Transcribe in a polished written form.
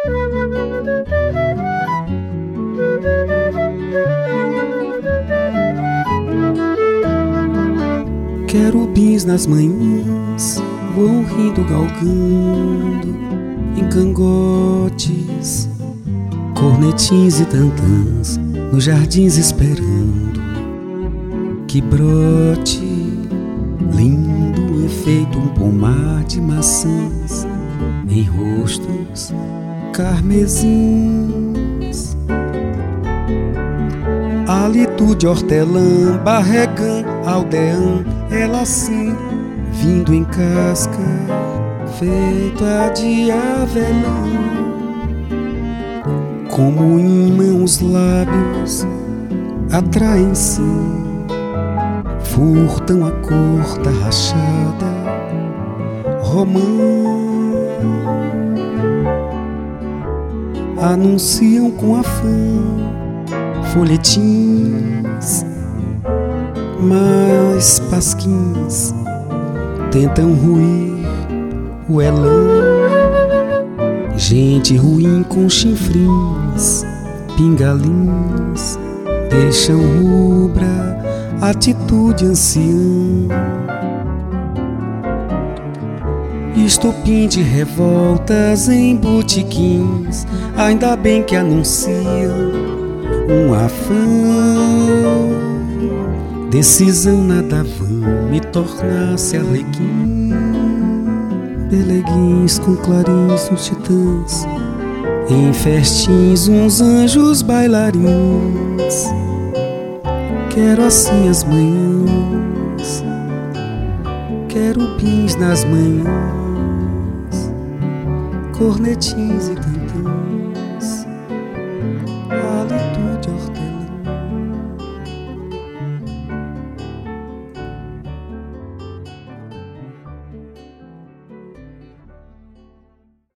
Querubins nas manhãs vão rindo, galgando em cangotes, cornetins e tantãs nos jardins esperando que brote lindo efeito um pomar de maçãs em rostos carmesins. Alitude, hortelã, barregã, aldeã, ela sim, vindo em casca, feita de avelã. Como imã os lábios atraem-se, furtam a cor da rachada romã, anunciam com afã folhetins, mas pasquins tentam ruir o elã. Gente ruim com chinfrins, pingalins, deixam rubra atitude anciã. Estopim de revoltas em botequins, ainda bem que anunciam um afã. Decisão nada vã, me tornar-se arlequim. Peleguins com clarins nos titãs, em festins uns anjos bailarins. Quero assim as manhãs, querubins nas manhãs, cornetins e tantãs.